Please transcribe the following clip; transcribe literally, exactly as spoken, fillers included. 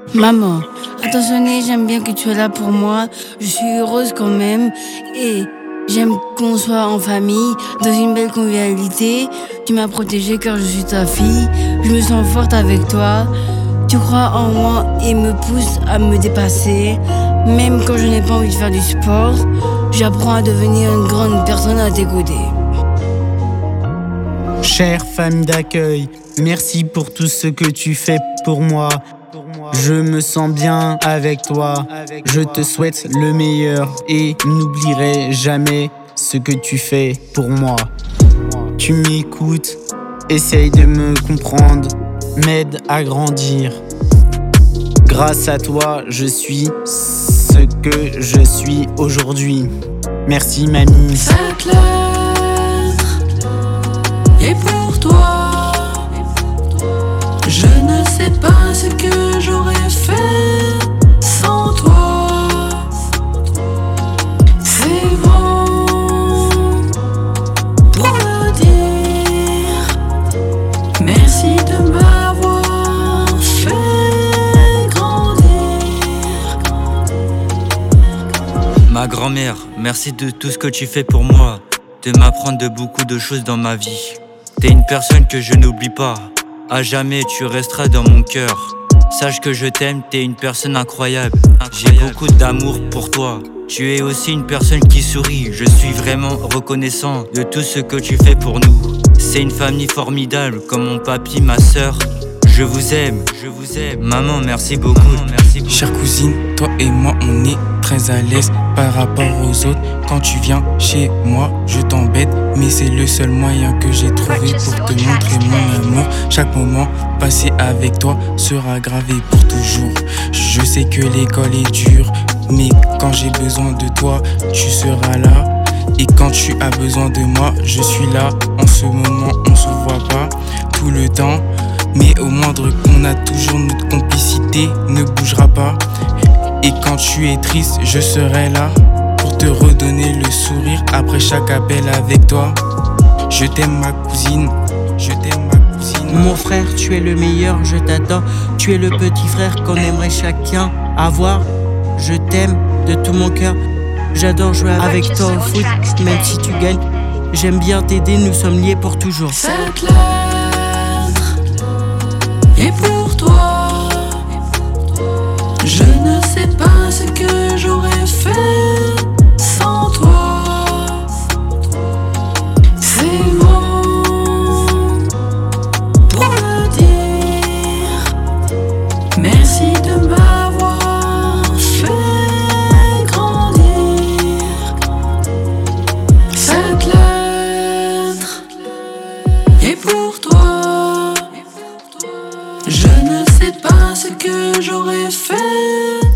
Maman, attentionné, j'aime bien que tu es là pour moi. Je suis heureuse quand même. Et j'aime qu'on soit en famille, dans une belle convivialité. Tu m'as protégée car je suis ta fille. Je me sens forte avec toi. Tu crois en moi et me pousses à me dépasser. Même quand je n'ai pas envie de faire du sport, j'apprends à devenir une grande personne à tes côtés. Chère famille d'accueil, merci pour tout ce que tu fais pour moi. Je me sens bien avec toi. Je te souhaite le meilleur et n'oublierai jamais ce que tu fais pour moi. Tu m'écoutes, essaye de me comprendre, m'aide à grandir. Grâce à toi, je suis ce que je suis aujourd'hui. Merci mamie. Cette lettre est pour toi. Je ne sais pas ce que j'aurais fait sans toi. C'est bon pour le dire. Merci de m'avoir fait grandir. Ma grand-mère, merci de tout ce que tu fais pour moi, de m'apprendre de beaucoup de choses dans ma vie. T'es une personne que je n'oublie pas. À jamais tu resteras dans mon cœur. Sache que je t'aime, t'es une personne incroyable. J'ai beaucoup d'amour pour toi. Tu es aussi une personne qui sourit. Je suis vraiment reconnaissant de tout ce que tu fais pour nous. C'est une famille formidable, comme mon papy, ma sœur. Je vous aime, je vous aime. Maman, merci beaucoup. Maman, merci beaucoup. Chère cousine, toi et moi on est très à l'aise par rapport aux autres. Quand tu viens chez moi, je t'embête, mais c'est le seul moyen que j'ai trouvé pour te montrer mon amour. Chaque moment passé avec toi sera gravé pour toujours. Je sais que l'école est dure, mais quand j'ai besoin de toi, tu seras là. Et quand tu as besoin de moi, je suis là. En ce moment, on se voit pas tout le temps, mais au moindre qu'on a toujours notre complicité ne bougera pas. Et quand tu es triste, je serai là pour te redonner le sourire après chaque appel avec toi. Je t'aime ma cousine, je t'aime ma cousine. Mon frère, tu es le meilleur, je t'adore. Tu es le petit frère qu'on aimerait chacun avoir. Je t'aime de tout mon cœur. J'adore jouer avec toi au foot, même si tu gagnes. J'aime bien t'aider, nous sommes liés pour toujours. Cette lettre est pour toi. Je ne sais pas ce que j'aurais fait sans toi. C'est bon pour le dire. Merci de m'avoir fait grandir. Cette lettre est pour toi. Je ne sais pas ce que j'aurais fait